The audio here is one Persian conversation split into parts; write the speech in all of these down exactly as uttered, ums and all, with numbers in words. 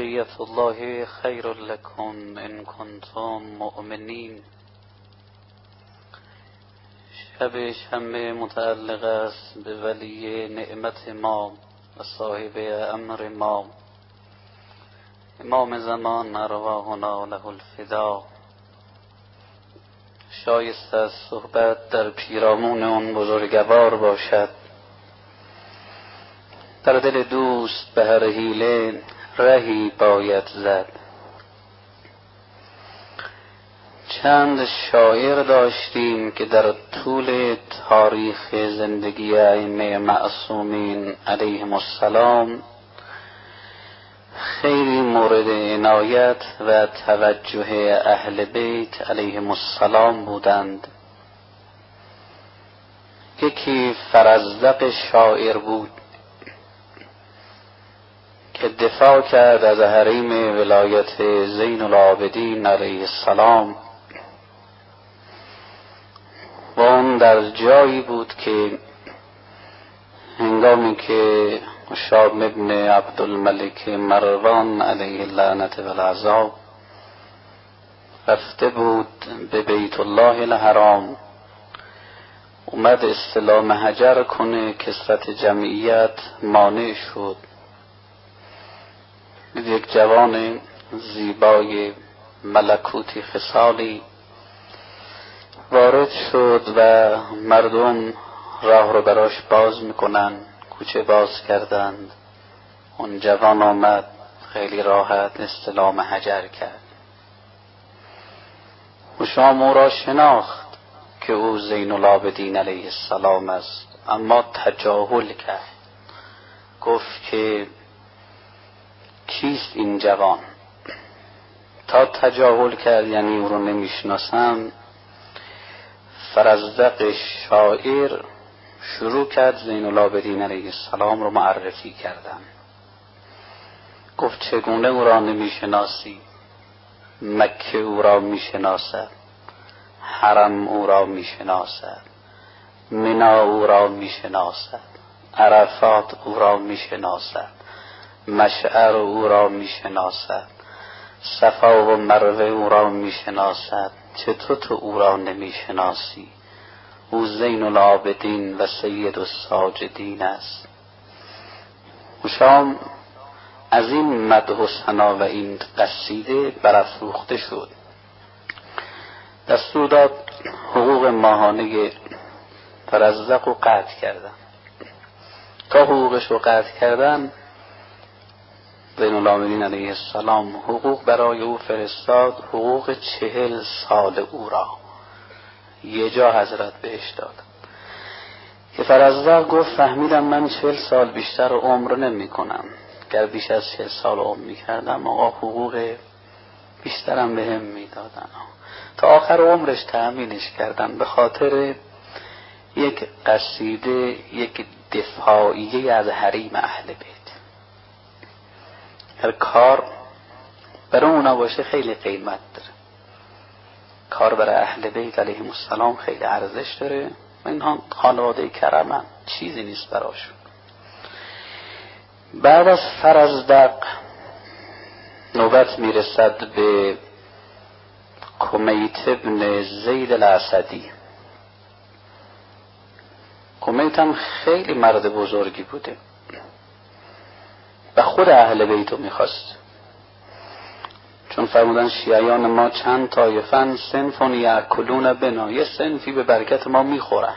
بقیت الله خیر لکم ان کنتم مؤمنین. شب شنبه متعلق است به ولی نعمت ما و صاحب امر ما، امام زمان ارواحنا له الفدا. شایسته از صحبت در پیرامون اون بزرگوار باشد. در دل دوست به هر حیله رهی باید زد. چند شاعر داشتیم که در طول تاریخ زندگی ائمه معصومین علیهم السلام خیلی مورد عنایت و توجه اهل بیت علیهم السلام بودند. یکی فرزدق شاعر بود که دفاع کرد از حریم ولایت زین العابدین علیه السلام و اون در جایی بود که هنگامی که شام ابن عبدالملک مروان علیه اللعنت و العذاب رفته بود به بیت الله الحرام، اومد استلام حجر کنه، کثرت جمعیت مانع شد. یک جوان زیبای ملکوتی خصالی وارد شد و مردم راه رو براش باز میکنن، کوچه باز کردند. اون جوان آمد خیلی راحت استلام حجر کرد. هشام او را شناخت که او زین العابدین علیه السلام است، اما تجاهل کرد، گفت که کیست این جوان؟ تا تجاهل کرد یعنی او رو نمیشناسم. فرزدق شاعر شروع کرد زین العابدین علیه السلام رو معرفی کردن. گفت چگونه او را نمیشناسی؟ مکه او را میشناسد، حرم او را میشناسد، منا او را میشناسد، عرفات او را میشناسد، مشعر او را میشناسد، صفا و مروه او را میشناسد. چطور تو او را نمیشناسی؟ او زین العابدین و سید الساجدین است. هشام از این مدح و ثنا و این قصیده برافروخته شد. دستور داد حقوق ماهانه فرزدق رو قطع کردن. تا حقوقش رو قطع کردن، زین العابدین علیه السلام حقوق برای او فرستاد، حقوق چهل سال او را یه جا حضرت بهش داد. که فرزدق گفت فهمیدم من چهل سال بیشتر عمر نمی کنم، گر بیش از چهل سال عمر می کردم آقا حقوق بیشترم به هم می دادن. تا آخر عمرش تأمینش کردن به خاطر یک قصیده، یک دفاعیه از حریم اهل بیت. هر کار برای اونا باشه خیلی قیمت داره. کار برای اهل بیت علیهم السلام خیلی ارزش داره و اینها خانواده کرمن، چیزی نیست براشون. بعد از فرزدق نوبت میرسد به کمیت ابن زید الاسدی. کمیت هم خیلی مرد بزرگی بوده و خود اهل بیتو میخواست، چون فرمودن شیعیان ما چند طایفن صنفون یاکلون بنا، یه صنفی به برکت ما میخورن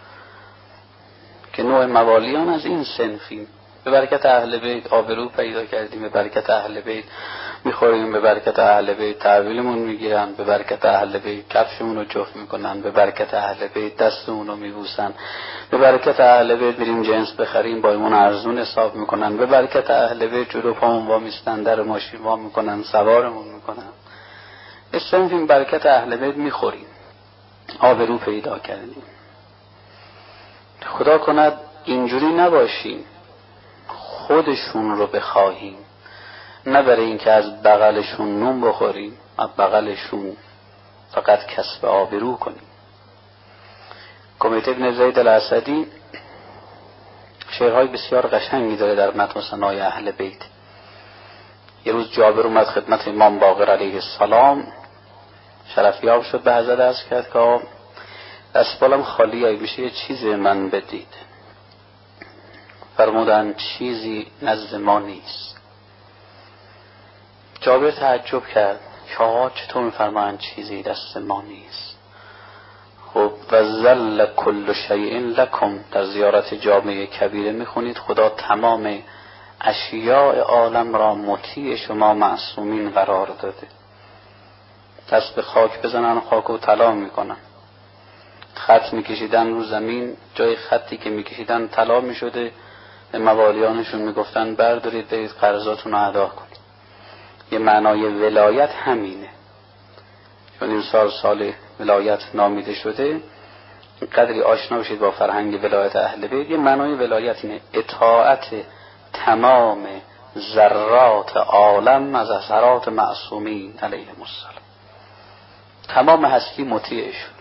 که نوع موالیان از این صنفیم. به برکت اهل بیت آبرو پیدا کردیم، به برکت اهل بیت میخوریم، به برکت اهل بیت تحویلمون میگیرن، به برکت اهل بیت کفشمون رو جفت میکنن، به برکت اهل بیت دستمون رو میبوسن، به برکت اهل بیت بریم جنس بخریم با اون ارزون حساب میکنن، به برکت اهل بیت جلو پامون وا میستن، در ماشین وا میکنن، سوارمون میکنن. استنفیم برکت اهل بیت میخوریم، آبرو پیدا کردیم. خدا کند اینجوری نباشیم، خودشون رو بخواهیم، نه برای این که از بغلشون نون بخوریم، از بغلشون فقط کسب آبرو کنیم. کمیت ابن زید الاسدی شعرهای بسیار قشنگی داره در مدح و ثنای اهل بیت. یه روز جابر اومد خدمت امام باقر علیه السلام، شرفیاب شد، به حضرت عرض کرد که دستبالم خالی، اگه میشه یه چیزی من بدید. فرمودن چیزی نزد ما نیست. جابر تعجب کرد که آقا چطور میفرمایند چیزی دست ما نیست؟ خب و ذل کل شیء لکم، در زیارت جامع کبیره میخونید خدا تمام اشیاء عالم را مطیع شما معصومین قرار داده. دست به خاک بزنن خاک و طلا میکنن، خط میکشیدن رو زمین، جای خطی که میکشیدن طلا میشده، به موالیانشون میگفتن بردارید برید قرضاتون رو ادا کنید. یه معنای ولایت همینه، چون این سال سال ولایت نامیده شده، قدری آشنا بشید با فرهنگ ولایت اهل بیت. یه معنای ولایت اینه اطاعت تمام ذرات عالم از اثرات معصومین علیهم السلام، تمام هستی مطیعشون.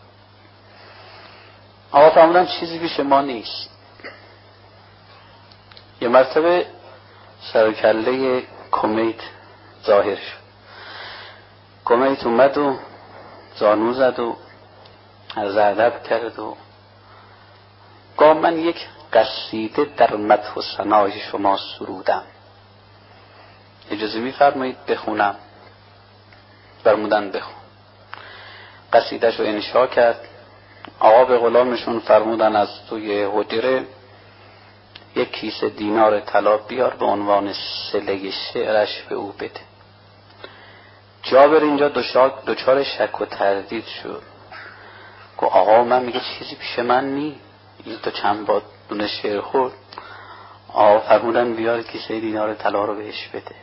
آقا فرمودن چیزی پیش ما نیست. یه مرتبه سرکله کمیت ظاهر شد. کمیت اومد و زانو زد و عرض ادب کرد و گفت من یک قصیده در مدح و ثنای شما سرودم، اجازه میفرمایید بخونم؟ فرمودن بخون. قصیده‌شو انشا کرد. آقا به غلامشون فرمودن از توی حجره یک کیسه دینار طلا بیار، به عنوان صله شعرش به او بده. جابر اینجا دچار شک و تردید شد. گفت آقا من میگه چیزی پیش من نی، این تو چند بار دونه شعر خورد. آقا فرمودن بیار کیسه دینار طلا رو بهش بده.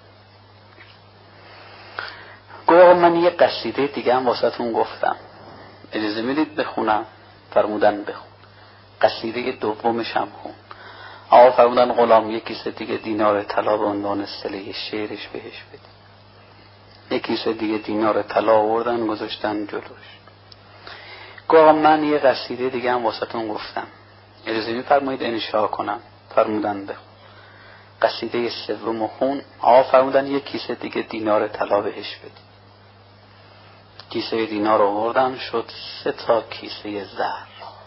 گفت آقا من یه قصیده دیگه هم واسهتون گفتم، اجازه میدید بخونم؟ فرمودن بخون. قصیده دومش هم خون. آقا فرمودن غلام یک کیسه دیگه دینار طلا به عنوان صله شعرش بهش بده. یک کیسه دیگه دینار طلا آوردن گذاشتن جلوش. گفت آقا من یه قصیده دیگه هم واسهتون گفتم، اجازه میفرمایید انشا کنم؟ فرمودن بخون. قصیده سوم خون. آقا فرمودن یک کیسه دیگه دینار طلا بهش بده. کیسه دینار آوردن شد سه تا کیسه زر.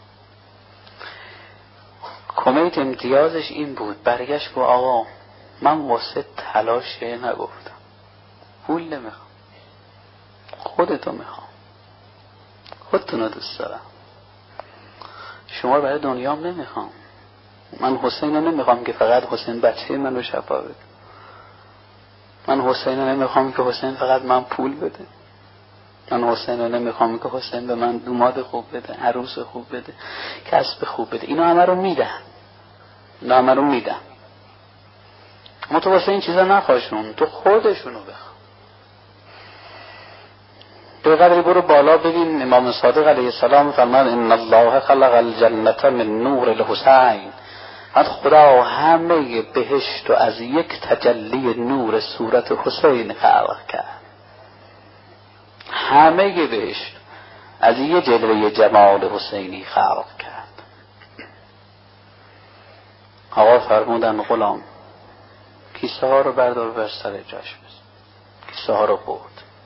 کمیت امتیازش این بود، برگشت گفت آقا من واسه طلا شعر نگفتم، پول نمیخوام، خودتو میخوام، خودتونو دوست دارم، شما برای دنیام نمیخوام. من حسین رو نمیخوام که فقط حسین بچه من رو شفا بده. من حسین رو نمیخوام که حسین فقط من پول بده. من حسین رو نمیخوام که حسین به من دوماد خوب بده، عروس خوب بده، کسب خوب بده. اینا همه رو میدن، اینا همه رو میدن. اما تو واسه این چیزا نخواشون، تو خودشونو بخوا. به قدری برو بالا ببین امام صادق علیه السلام فرمود ان الله خلق الجنة من نور الحسین. حد خدا همه بهشت و از یک تجلی نور صورت حسین خلق کرد. همه بهشت از یه جلوه جمال حسینی خلق کرد. آقا فرمودن غلام کیسه ها رو بردار بر سر جاش بزن. کیسه ها رو برد.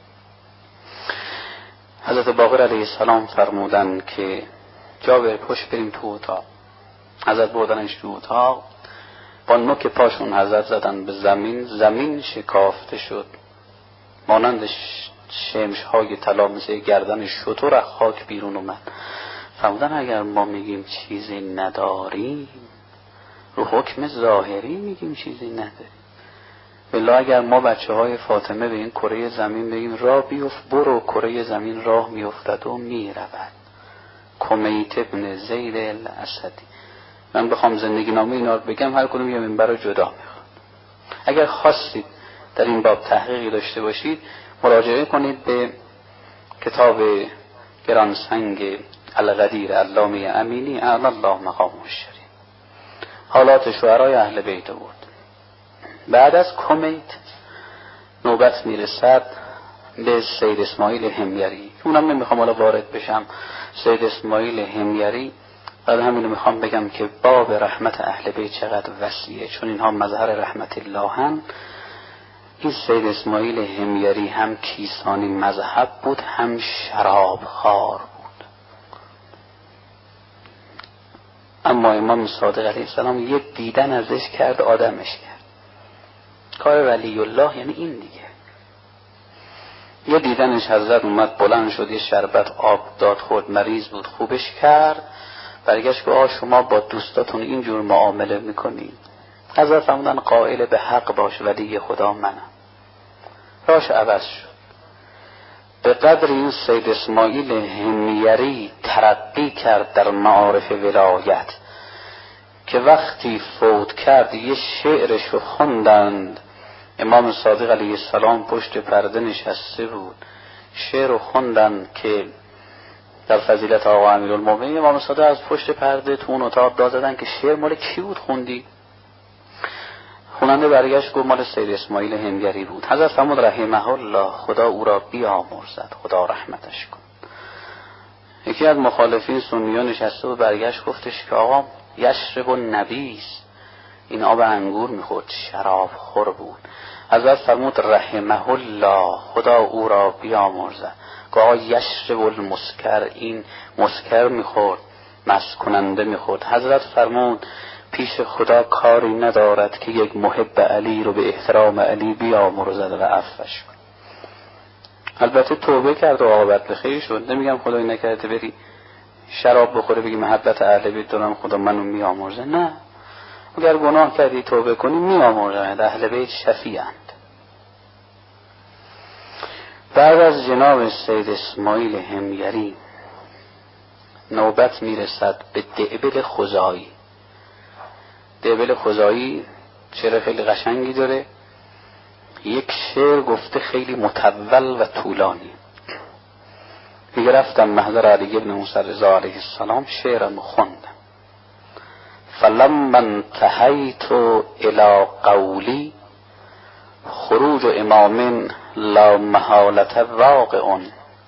حضرت باقر علیه السلام فرمودن که جابر پشت بریم تو اتاق. حضرت بردنش تو اتاق، با نوک پاشون حضرت زدن به زمین، زمین شکافته شد، مانند شمش های طلا مثل گردن شتر از خاک بیرون اومد. فرمودن اگر ما میگیم چیزی نداریم، رو حکم ظاهری میگیم چیزی نداریم. بالله اگر ما بچه های فاطمه به این کره زمین بگیم راه بیفت، برو، کره زمین راه میافتد و میرود. کمیت ابن زید الاسدی. من بخوام زندگی نامه اینا رو بگم هر کدوم یه منبر رو جدا میخواد. اگر خواستید در این باب تحقیقی داشته باشید مراجعه کنید به کتاب گرانسنگ القدیر علامه امینی اعلی الله مقامه الشریف، حالات شعرای اهل بیت بود. بعد از کمیت نوبت میرسد به سید اسماعیل حمیری. اونم نمیخوام حالا وارد بشم. سید اسماعیل حمیری بعد همینو میخوام بگم که باب رحمت اهل بیت چقدر وسیعه، چون اینها مظهر رحمت الله هم. این سید اسماعیل همیری هم کیسانی مذهب بود، هم شراب خار بود. اما امام صادق علیه السلام یه دیدن ازش کرد، آدمش کرد. کار ولی الله یعنی این دیگه. یه دیدنش حضرت اومد بلند شد، یه شربت آب داد خورد، مریض بود، خوبش کرد. برگشت که آه شما با دوستاتون اینجور معامله میکنید. حضرت فرمودن قائل به حق باش، ولی خدا منم. راش عوض شد. به قدر این سید اسماعیل همیری ترقی کرد در معارف ولایت که وقتی فوت کرد یه شعرشو خوندند. امام صادق علیه السلام پشت پرده نشسته بود، شعر رو خوندن که در فضیلت آقا امیرالمومنین. امام صادق از پشت پرده تو اون اتاق داد زدن که شعر مال کی بود خوندی؟ خواننده برگشت گفت مال سید اسماعیل همیری بود. حضرت فرمود رحمه الله، خدا او را بیامرزد، خدا رحمتش کن. یکی از مخالفین سنیان نشسته و برگشت گفتش که آقا یشرب النبیس، این آب انگور میخورد، شراب خور بود. حضرت فرمود رحمه الله، خدا او را بیامرزد. که آقا یشرب المسکر، این مسکر میخورد، مست کننده میخورد. حضرت فرمود پیش خدا کاری ندارد که یک محب علی رو به احترام علی بیامرزد و عفوش کن. البته توبه کرد و عاقبت به خیر شد. نمیگم خدای نکرده بری شراب بخوره بگی محبت اهل بیت دارم خدا منو میامرزه، نه. اگر گناه کردی توبه کنی میامرزند، اهل بیت شفیعند. بعد از جناب سید اسماعیل همیری نوبت میرسد به دعبل خزاعی. دعبل خزاعی شعر خیلی قشنگی داره. یک شعر گفته خیلی مطول و طولانی. میگه رفتم محضر علی ابن موسی رضا علیه السلام، شعرم خوندم. فلما انتهیت الی قولی خروج امام لا محالة واقع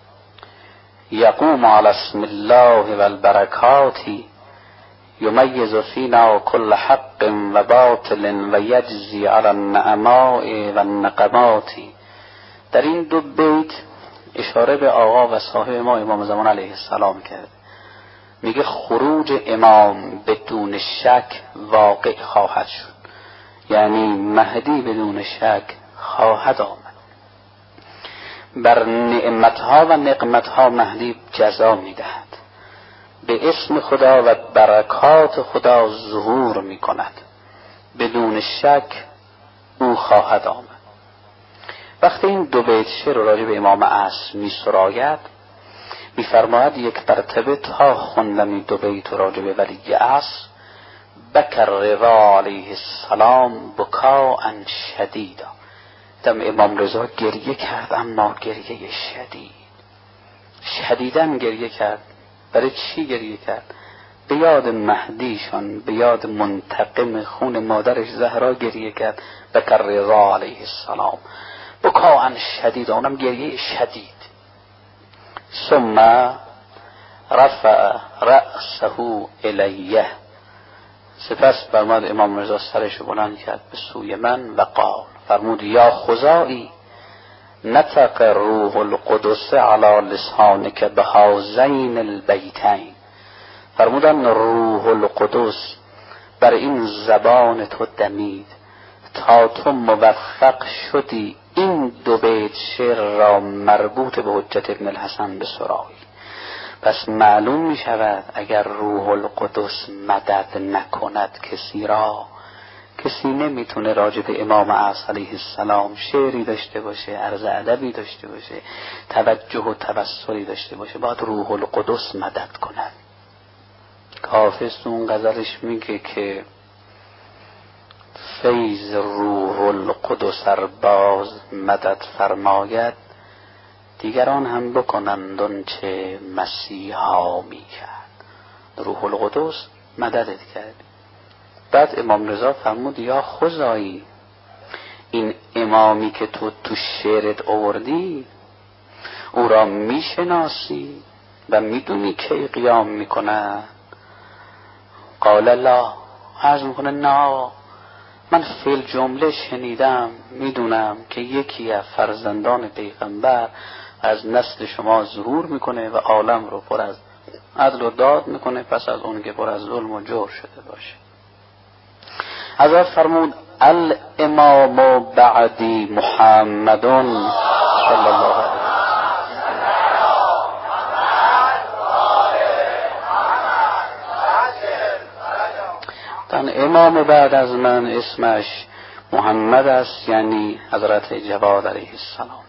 یقوم علی اسم الله والبرکات یمیز فینا کل حق و باطل و یجزی علی النعماء و النقمات. در این دو بیت اشاره به آقا و صاحب ما امام زمان علیه السلام کرد. میگه خروج امام بدون شک واقع خواهد شد، یعنی مهدی بدون شک خواهد آمد. بر نعمتها و نقمتها مهدی جزا میدهد، به اسم خدا و برکات خدا ظهور میکند، بدون شک او خواهد آمد. وقتی این دو بیت شعر راجع به امام عصر میسراید، میفرماید یک مرتبه تا خوندم این دو بیت راجع به ولی عصر، بکر رضا علیه السلام بکاء شدیدا. دم امام رضا گریه کرد، اما گریه شدید، شدیداً گریه کرد. برای چی گریه کرد؟ به یاد مهدیشان، به یاد منتقم خون مادرش زهرا گریه کرد. بکر رضا علیه السلام بکاء شدیدا، اونم گریه شدید. ثم رفع رأسه الیه، سپس فرمود امام رضا سرش بلند کرد به سوی من و قال، فرمود یا خزاعی نطق روح القدس علی لسانک بهذین البیتین. فرمودن روح القدس بر این زبان تو دمید تا تو موفق شدی این دو بیت شعر را مربوط به حجت ابن الحسن بسرایی. پس معلوم می شود اگر روح القدس مدد نکند کسی را، کسی نمیتونه راجع به امام عصر علیه السلام شعری داشته باشه، عرض ادبی داشته باشه، توجه و تبصری داشته باشه. باید روح القدس مدد کند. حافظ اون غزلش میگه که فیض روح القدس ار باز مدد فرماید، دیگران هم بکنند اون چه مسیحا میکرد. روح القدس مددت کرد. بعد امام رضا فرمود یا خزاعی، این امامی که تو تو شعرت آوردی او را میشناسی و میدونی کی قیام میکنه؟ قال لا، عرض میکنه نه. من فیل جمله شنیدم میدونم که یکی از فرزندان پیغمبر از نسل شما ظهور میکنه و عالم رو پر از عدل و داد میکنه، پس از اون که پر از ظلم و جور شده باشه. حضرت فرمود الامام بعدی محمدون صلی الله علیه امام بعد از من اسمش محمد است، یعنی حضرت جواد علیه السلام.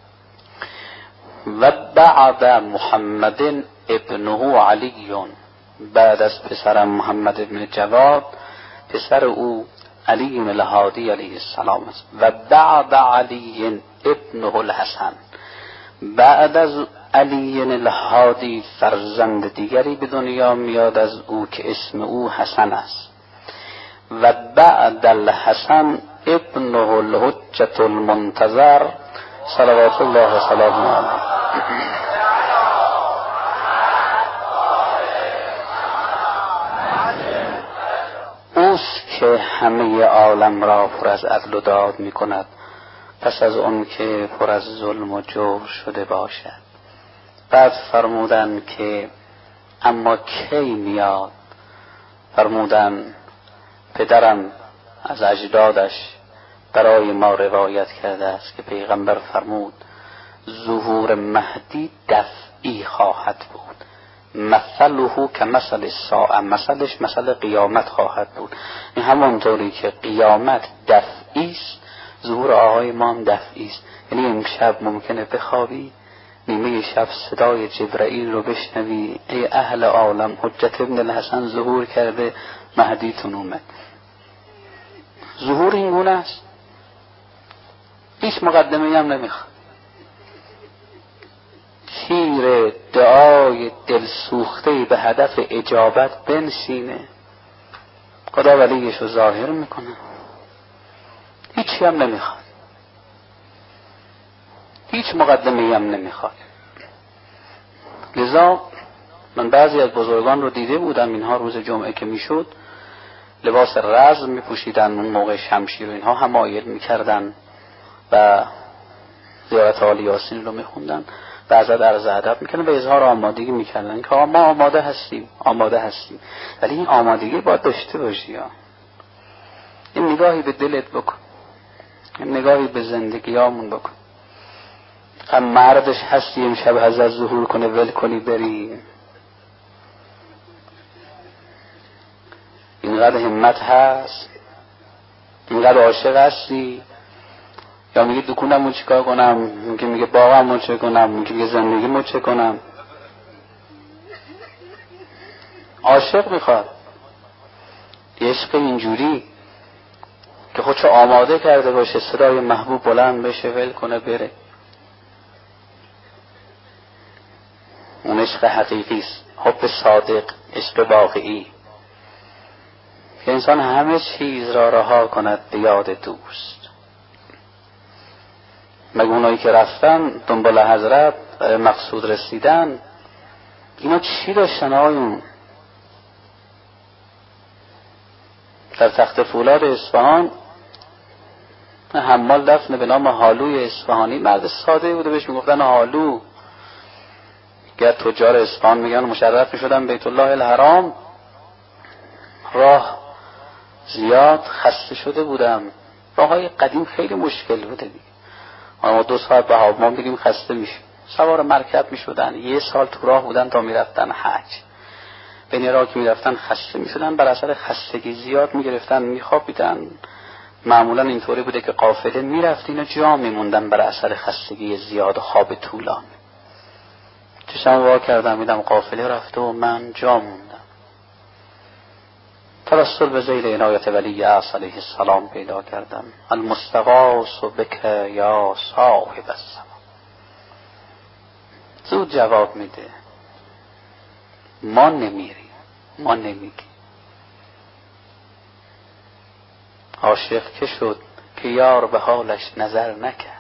و بعد محمد ابنه علی، بعد از پسر محمد ابن جواد پسر او علی الهادی علیه السلام است. و بعد علی ابنه الحسن، بعد از علی الهادی فرزند دیگری به دنیا میاد از او که اسم او حسن است. و بعد الحسن ابنه الحجة المنتظر صلوات الله و سلامه علیه. اوست که همه عالم را پر از عدل و داد می کند پس از اون که پر از ظلم و جور شده باشد. بعد فرمودن که اما کی میاد؟ فرمودن پدرم از اجدادش برای ما روایت کرده است که پیغمبر فرمود ظهور مهدی دفعی خواهد بود، مثله که مثل الساعه، مثلش مثل قیامت خواهد بود. این همونطوری که قیامت دفعی است، ظهور آقای ما هم دفعی است. یعنی امشب ممکنه بخوابی نیمه شب صدای جبرائیل رو بشنوی ای اهل عالم حجت ابن الحسن ظهور کرده، مهدیتون اومد. ظهور این گونه است، هیچ مقدمه هم نمیخواد. تیر دعای دلسوخته به هدف اجابت بنشینه، خدا ولیش رو ظاهر میکنه، هیچی هم نمیخواد، هیچ مقدمه هم نمیخواد. لذا من بعضی از بزرگان رو دیده بودم، اینها روز جمعه که میشد لباس رزم میپوشیدن، اون موقع شمشیر و اینها حمایل میکردن و زیارت آل یاسین رو میخوندن و ازت عرض ادب میکردن و اظهار آمادگی میکردن که ما آماده هستیم آماده هستیم ولی این آمادگی باید داشته باشی ها. این نگاهی به دلت بکن، این نگاهی به زندگیامون بکن. هم مردش هستی امشب حضرت ظهور کنه ول کنی بری؟ اینقدر همت هست؟ اینقدر عاشق هستی؟ یا میگه دکونمو چیکار کنم، میگه میگه باغمو چه کنم، میگه میگه زندگیمو چه کنم. عاشق میخواد عشق اینجوری که خودشو آماده کرده باشه، صدای محبوب بلند بشه ول کنه بره. اون عشق حقیقی است، حب صادق، عشق واقعی که انسان همه چیز را رها کند به یاد دوست. مگه اونایی که رفتن دنبال حضرت مقصود رسیدن اینا چی داشتن آقایون؟ در تخت فولاد اصفهان حمال دفن به نام حالوی اصفهانی، مرد ساده بوده، بهش میگفتن حالو. گر تجار اصفهان میگن مشرف میشدن بیت الله الحرام، راه زیاد خسته شده بودم، راه های قدیم خیلی مشکل بوده دیگه، ما دو ساعت به هوامان بگیم خسته میشیم، سوار مرکب میشدن، یه سال تو راه بودن تا میرفتن حج، بین عراق میرفتن خسته میشدن، بر اثر خستگی زیاد میگرفتن میخوابیدن. معمولا اینطوری بوده که قافله میرفت اینا جا میموندن بر اثر خستگی زیاد و خواب طولانی. چشم وا کردم میدم قافله رفته و من جا موندم. توسل به ذیل عنایت ولی اعص علیه السلام پیدا کردم. المستغاث بک یا صاحب السما. زود جواب میده ما نمیریم، ما نمیگیم. عاشق که شد که یار به حالش نظر نکرد.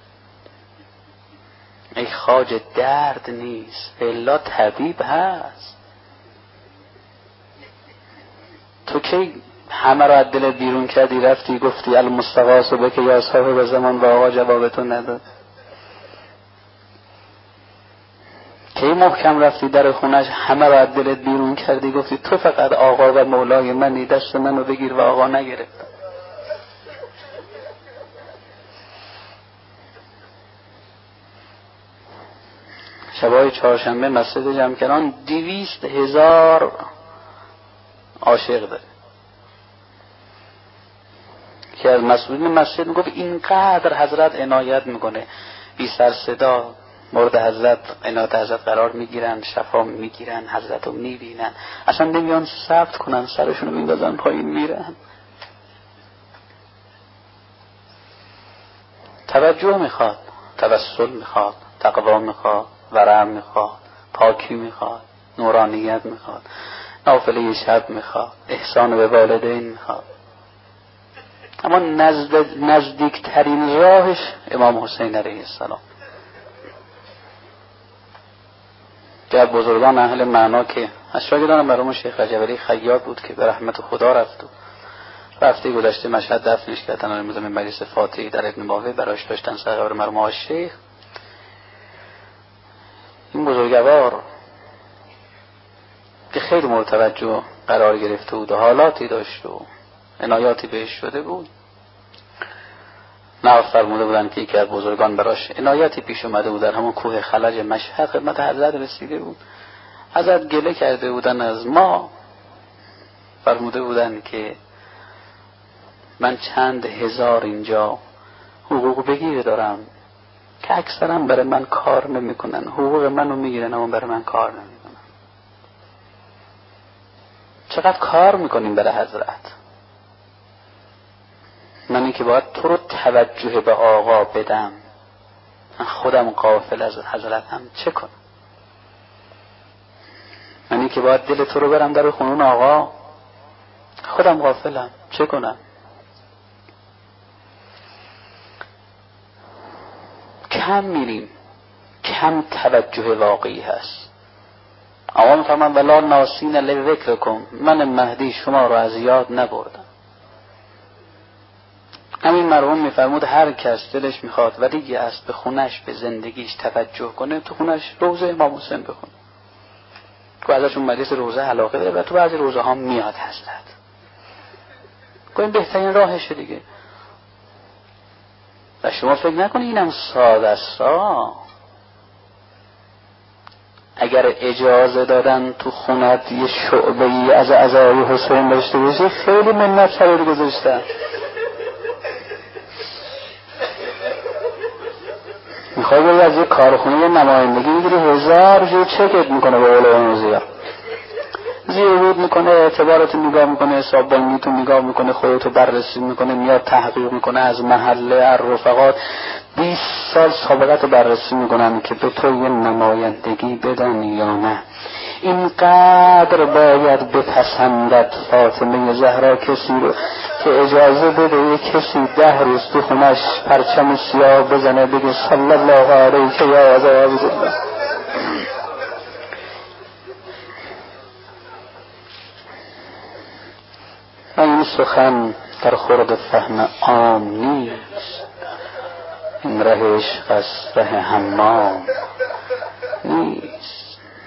ای خواجه درد نیست الا طبیب هست. تو که همه را از دلت بیرون کردی رفتی گفتی المستغاث بک یا صاحب زمان و آقا جوابتون نداد. کی محکم رفتی در خونش همه را از دلت بیرون کردی گفتی تو فقط آقا و مولای منی، دست منو بگیر و آقا نگرفت. شبای چهارشنبه مسجد جمکران دویست هزار عاشق داره که از مسئولین مسجد میگفت اینقدر حضرت عنایت میکنه، بی سر صدا مورد حضرت عنایت حضرت قرار میگیرن، شفا میگیرن، حضرت رو میبینن، اصلا نمیان ثبت کنن، سرشون رو میندازن پایین میرن. توجه میخواد، توسل میخواد، تقوا میخواد، ورع میخواد، پاکی میخواد، نورانیت میخواد، نافله شب میخواد، احسان به والدین میخواد. اما نزد نزدیکترین راهش امام حسین علیه السلام. در بزرگان اهل معنا که از شاگردان مرحوم شیخ رجب علی خیاط بود که به رحمت خدا رفت و رفته گذشته مشهد دفنش کردن، امروز من مجلس فاتحی در ابن ماوی براش داشتن سر قبر مرحوم شیخ. این بزرگوار که خیلی مورد توجه قرار گرفته بود و حالاتی داشت و عنایاتی بهش شده بود، نقل فرموده بودن که یکی از بزرگان براش عنایتی پیش اومده بود، در همون کوه خلج مشهد خدمت حضرت رسیده بود، حضرت گله کرده بودن از ما، فرموده بودن که من چند هزار اینجا حقوق بگیر دارم که اکثرا برای من کار نمی کنن، حقوق منو میگیرن اما برای من کار نمی کنن. چقدر کار میکنیم برای حضرت؟ من این که باید تو رو توجه به آقا بدم، من خودم غافل از حضرتم چه کنم؟ من این که باید دل تو رو برم در خونون آقا، خودم غافلم چه کنم؟ کم میریم، کم توجه واقعی هست. آقا میفرمان ولا ناسین لذکرکم، من مهدی شما رو از یاد نبردم. همین مرحوم میفرمود هر کس دلش میخواد ولی است به خونش به زندگیش توجه کنه، تو خونش روزه امام حسین بخونه. تو ازشون مجلس روزه علاقه داره و تو بعضی روزه ها میاد حضرت. این بهترین راهشه دیگه. و شما فکر نکنی اینم ساده است. اگر اجازه دادن تو خونت یه شعبه‌ای از عزای حسین داشته باشی خیلی منت سرت گذاشتن. میخوای بایی از یه کارخونه یه نمایندگی میگیری هزار جو چکت میکنه به قول موزیا، زیرود میکنه، اعتبارتو نگاه میکنه، حساب بانیتو نگاه میکنه، خودتو بررسی میکنه، میاد تحقیق میکنه از محله الرفقات، بیست سال سابقتو بررسی میکنن که به تو یه نمایندگی بدن یا نه. اینقدر باید بپسندد فاطمه زهرا کسی رو که اجازه بده یه کسی ده روز تو خونش پرچم سیاه بزنه بگه صلی الله علیه یا عزیز الله. این سخن در خورد فهم عام نیست، این ره عشق است، ره حمام نیست.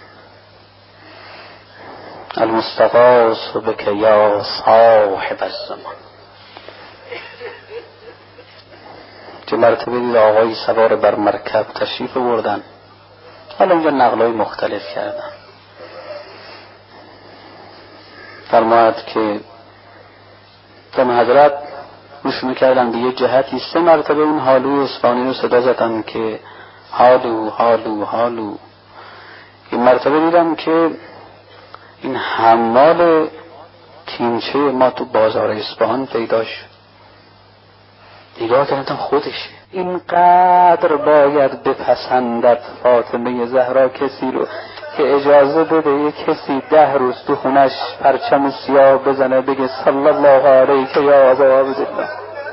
المستغاث بک یا صاحب الزمان. چه مرتبه دید آقای سوار بر مرکب تشریف بردن، حالا اینجا نقلای مختلف کردن، فرماید که تم حضرت روش میکردن به یه جهتی، سه مرتبه اون حالوی اصفهانی رو صدا زدن که حالو حالو حالو. این مرتبه دیدم که این حمال تیمچه ما تو بازار اصفهان پیدا شد، نگاه کردم خودشه. اینقدر باید بپسندد فاطمه زهرا کسی رو که اجازه بده یه کسی ده روز تو خونش پرچم سیاه بزنه بگه صلی الله علیه یا عزیز الله.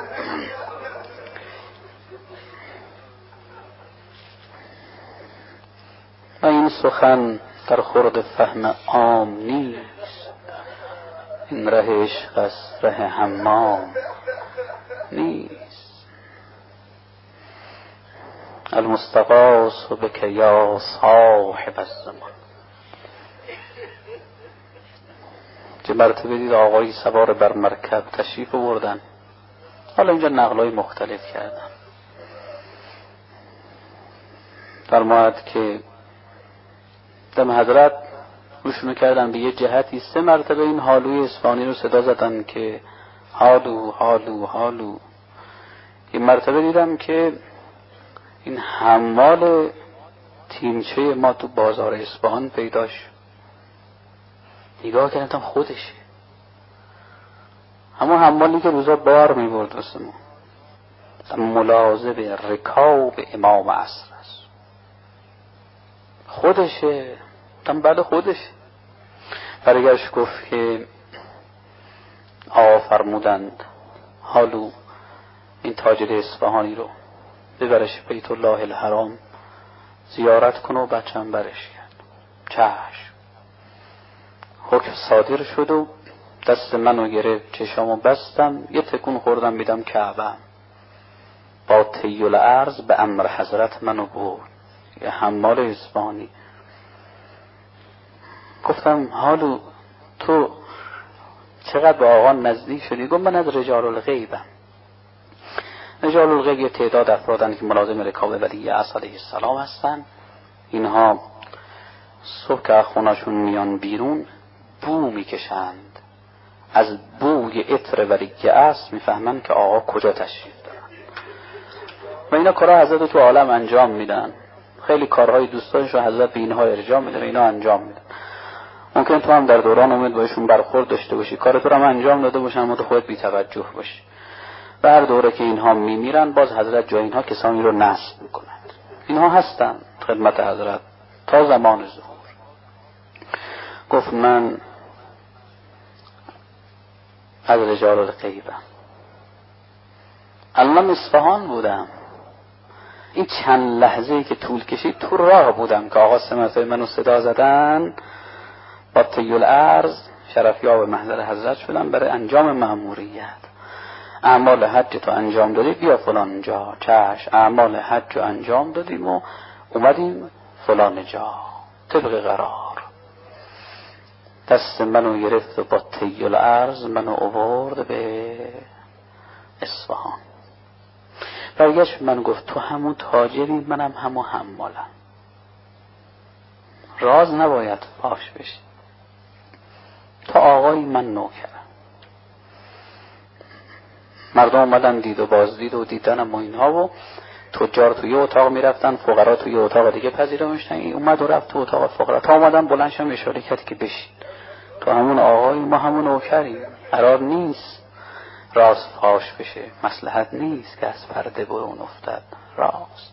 و این سخن در خورد فهم عام نیست، این ره عشق است ره حمام نیست. المستغاث بک یا صاحب الزمان. چه مرتبه دید آقای سوار بر مرکب تشریف بردن. حالا اینجا نقلای مختلف کردن. فرماید که دم حضرت روشونو کردن به یه جهتی، سه مرتبه این حالوی اصفهانی رو صدا زدن که حالو حالو حالو. یه مرتبه دیدم که این حمال تیمچه ما تو بازار اصفهان پیداش. نگاه کردم خودشه، همون حمالی که روزا بار می برد واسمون. ملاحظه به رکاب امام عصر است، خودشه. تم بعد خودشه. برگشت گفت که آقا فرمودند حالو این تاجر اصفهانی رو ببرش بیت الله الحرام زیارت کنه و بچم برش کرد. چشم. حکم صادر شد و دست منو گرفت، چشامو بستم، یه تکون خوردم میدم کعبه. با طی الارض به امر حضرت منو برد، یه حمال اصفهانی. گفتم حالو تو چقدر به آقا نزدیک شدی؟ گفت من از رجال الغیبم. رجال الغیب یه تعداد افرادن که ملازم رکاب ولی عصر علیه السلام هستن. اینها صبح که خوناشون میان بیرون بو میکشند، از بوی عطر ولی عصر میفهمن که آقا کجا تشریف دارن و اینا کارها حضرت تو عالم انجام میدن. خیلی کارهای دوستانشو حضرت به اینها ارجاع میده، اینا انجام میدن. ممکن تو هم در دوران امید باشون برخورد داشته باشی، کار تو رو هم انجام داده باشن اما تو خودت بی توجه باشی. و هر دوره که اینها میمیرن باز حضرت جای اینها کسانی رو نصب میکنند. اینها هستن خدمت حضرت تا زمان ظهور. گفت من از رجال الغیبم. الان اصفهان بودم، این چند لحظه‌ای که طول کشید تو راه بودم که آقا سمتای منو صدا زدن. با طی الارض شرفیاب محضر حضرت شدم برای انجام مأموریت. اعمال حج تو انجام دادی بیا فلان جا. چش. اعمال حج رو انجام دادیم و اومدیم فلان جا طبق قرار. دست منو گرفت و با طی الارض منو آورد به اصفهان. برگشت من گفت تو همون تاجری، منم همون حمالم. راز نباید فاش بشه. تا آقای من نوکرم. مردم اومدن دید و بازدید و دیدنم و اینها و تجار توی اتاق میرفتن، فقرا توی اتاق دیگه پذیرا میشتن. این اومد و رفت تو اتاق فقرا تا اومدن بلندشم اشاره کرد که بشین. تو همون آقای ما همون نوکریم. قرار نیست راز فاش بشه، مصلحت نیست که از پرده برون افتد راز.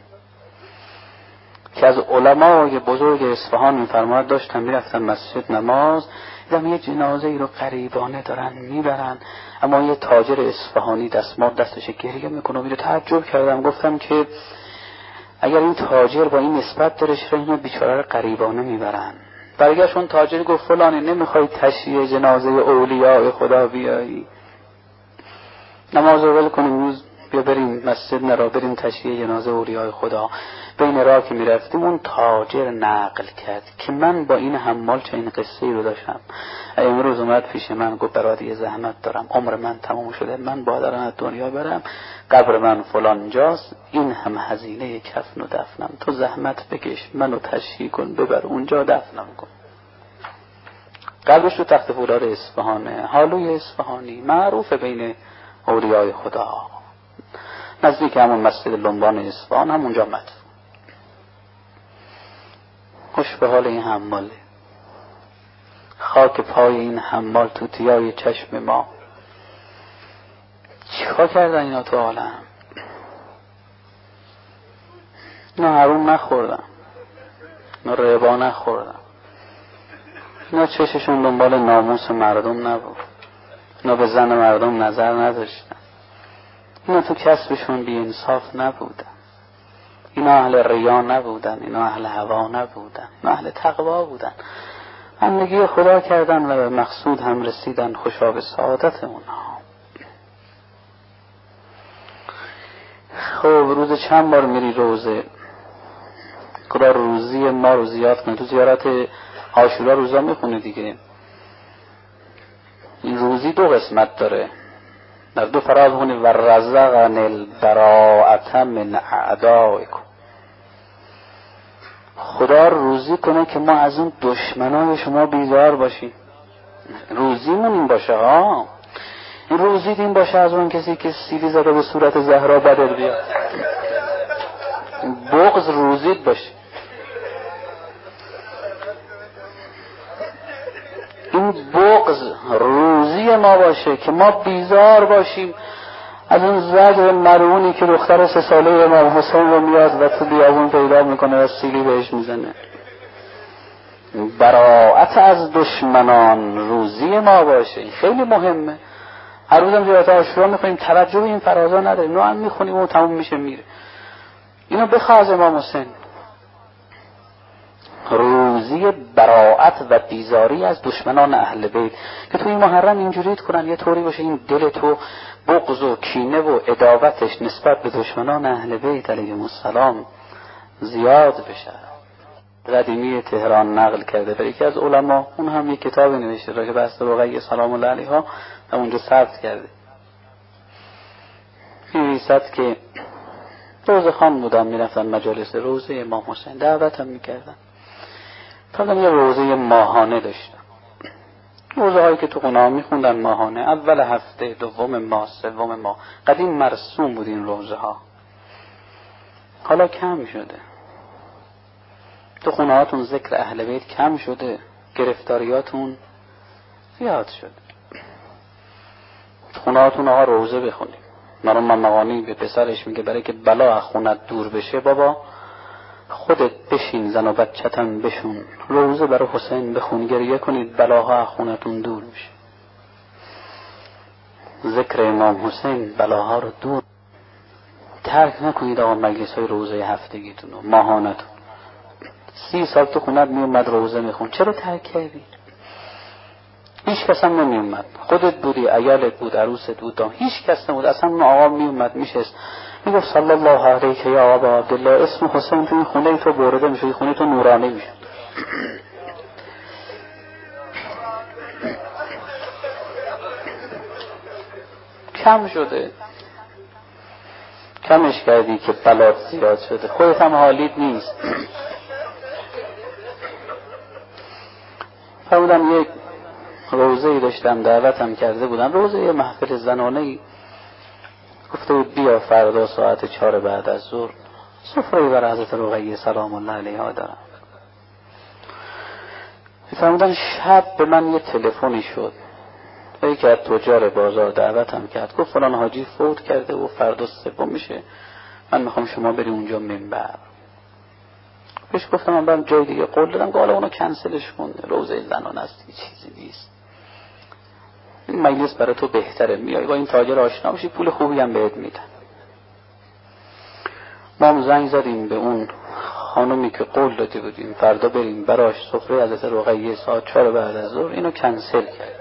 که از علمای بزرگ اصفهان میفرماید داشتم میرفتم مسجد نماز، دیدم یه جنازه ای رو غریبانه دارن میبرن، اما یه تاجر اصفهانی دستمال دستش گریه میکنه. میره تعجب کردم، گفتم که اگر این تاجر با این نسبت داره چرا اینو بیچاره رو غریبانه میبرن؟ برگشت اون تاجر گفت فلانی نمیخوای تشییع جنازه اولیاء خدا بیایی؟ نماز رو ول کنیم روز بیا بریم مسجد نرا بریم تشییع جنازه اولیاء خدا. بین راه که میرفتیم اون تاجر نقل کرد که من با این حمال چه این قصه ای رو داشتم. امروز اومد پیش من گفت برادر یه زحمت دارم، عمر من تمام شده، من باید الان از دنیا برم، قبر من فلان جاست، این هم هزینه کفن و دفنم، تو زحمت بکش منو تشییع کن ببر اونجا دفنم کن. قبرش رو تخت فولاد اصفهانه، حالوی اصفهانی معروف بین اولیاء خدا، نزدیک همون مسجد لنبان اصفهان، همونجا مدفون. خوش به حال این حماله، خاک پای این حمال توتیای چشم ما. چیکار کردن اینا تو عالم؟ اینا حروم نخوردن، اینا ربا نخوردن، اینا چششون دنبال ناموس مردم نبود، اینا به زن مردم نظر نداشتن، اینا تو کسبشون بی انصاف نبودن، اینا اهل ریا نبودن، اینا اهل هوا نبودن، اینا اهل تقوا بودن. بندگی خدا کردن و به مقصود هم رسیدن، خوشا به سعادت اونها. خب روز چند بار میری روزه؟ خدا روزی ما رو زیاد کنه. تو زیارت عاشورا روزا میخونه دیگه. این روزی دو قسمت داره. در دو فراز هونه و رزقن البراءت من اعدائکم. خدا روزی کنه که ما از اون دشمنای شما بیزار باشیم. روزیمون این باشه ها. این روزی این باشه از اون کسی که سیلی زده به صورت زهرا بدر بیاد. بغض روزیت باشه. این بغض روزی ما باشه که ما بیزار باشیم از اون زجر مرعونی که دختر سه ساله امام حسین رو میاد و تو بیابون پیدا میکنه و سیلی بهش میزنه. براءت از دشمنان روزی ما باشه. این خیلی مهمه. هر روزم زیارت عاشورا میخونیم، توجه به این فرازا نداریم، نوعا میخونیم و تموم میشه میره. اینو بخواه از امام حسین. روزی براءت و بیزاری از دشمنان اهل بیت که تو این محرم اینجوریت کنن، یه طوری باشه این دل تو بغض و کینه و عداوتش نسبت به دشمنان اهل بیت علیهم السلام زیاد بشه. قدیمی تهران نقل کرده به یکی از علما، اون هم یک کتاب نوشته راجع به اسرار رقیه سلام الله علیها و اونجا ثبت کرده. می‌نویسد که روزه خان بودم، میرفتن مجالس روزه امام حسین، دعوت هم میکردن. فقط یه روزه ماهانه داشتن. روزه هایی که تو خونه میخوندن ماهانه، اول هفته، دوم ماه، سوم ماه. قدیم مرسوم بود این روزه ها، حالا کم شده. تو خونه هاتون ذکر اهل بیت کم شده، گرفتاریاتون زیاد شده. تو خونه هاتون آقا روزه بخونید. مرون ممقانی به پسرش میگه برای که بلا از خونت دور بشه بابا خودت بشین، زن و بچه‌تن بشون، روزه برای حسین بخون، گریه کنید بلاها از خونتون دور میشه. ذکر امام حسین بلاها رو دور. ترک نکنید آقا مجلس های روزه هفتگیتون و ماهانتون. سی سال تو خونت میومد روزه میخون، چرا ترک کردی؟ هیچ کس هم نمیومد. خودت بودی، عیالت بود، عروست بود، هیچ کس نبود. اصلا اون آقا میومد میشست میگفت صلی الله علیک یا ابا عبدالله، اسم حسین تو این خونه تو برده میشه، این خونه تو نورانی میشه. کم شده، کمش کردی که بلات زیاد شده، خودت هم حالیت نیست. فرمودم یک روزه‌ای داشتم، دعوتم کرده بودم، روزه یه محفل زنانه‌ای. گفته بود بیا فردا ساعت چهار بعد از ظهر سفره بر حضرت رقیه سلام الله علیها دارم. فرمودن شب به من یه تلفنی شد، یکی از تجار بازار دعوتم کرد، گفت فلان حاجی فوت کرده و فردا سوم میشه، من میخوام شما بری اونجا منبر. بهش گفتم من برم جای دیگه قول دادم، گفت حالا اونو کنسلش کن، روزه زنان است، چیزی نیست، این مجلس برای تو بهتره، میای با این تاجر آشنا بشی، پول خوبی هم بهت میدن. ما هم زنگ زدیم به اون خانومی که قول داده بودیم فردا بریم براش سفره حضرت رقیه ساعت چهار بعد از ظهر، اینو کنسل کرد.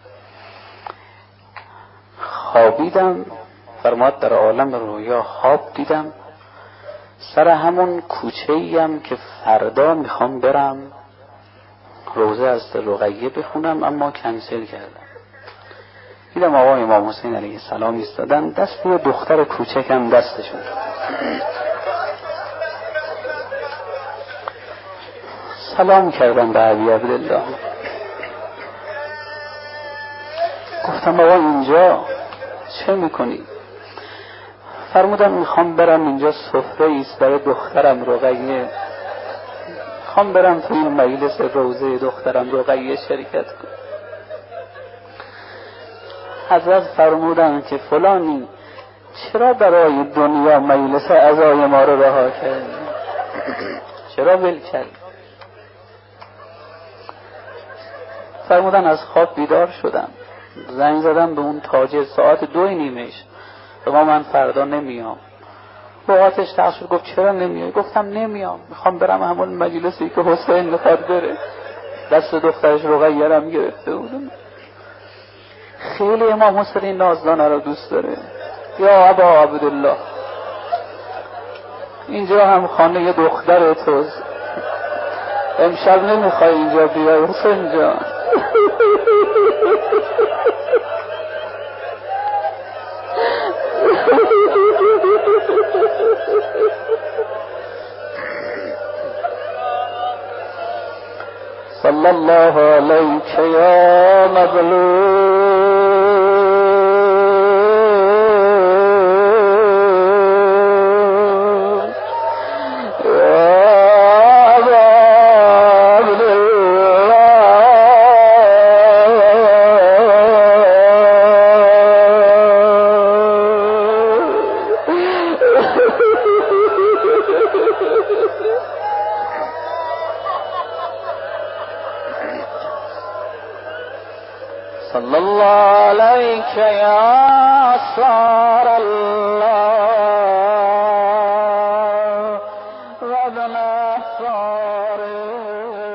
خوابیدم، فرماد در عالم رویا خواب دیدم سر همون کوچه‌ای هم که فردا میخوام برم روزه از رقیه بخونم، اما کنسل کردم. دیدم آقا امام حسین علیه السلام ایستادن، دست یه دختر کوچکم دستشون. سلام کردم به ابی عبدالله، گفتم آقا اینجا چه میکنی؟ فرمودم میخوام برم اینجا سفره ایست برای دخترم رقیه، میخوام برم تو این مجلس روزه دخترم رقیه شرکت کنم. حضرت فرمودن که فلانی چرا برای دنیا مجلس عزای ما رو رها کردی؟ چرا ول کردی؟ فرمودن از خواب بیدار شدم، زنگ زدم به اون تاجر ساعت دوی نیمش، اما من فردا نمیام. لغاتش تقصیر، گفت چرا نمیای؟ گفتم نمیام، میخوام برم همون مجلسی که حسین میخواد بره. دست دخترش رقیه گرفته بود. خیلی امام حسین این نازدانه رو دوست داره. یا ابا عبدالله، اینجا هم خانه دختر توست، امشب نمیخوای اینجا بیای حسین جان؟ صلی الله علیک یا مظلوم صلی الله علیک یا سار الله و ابن ساره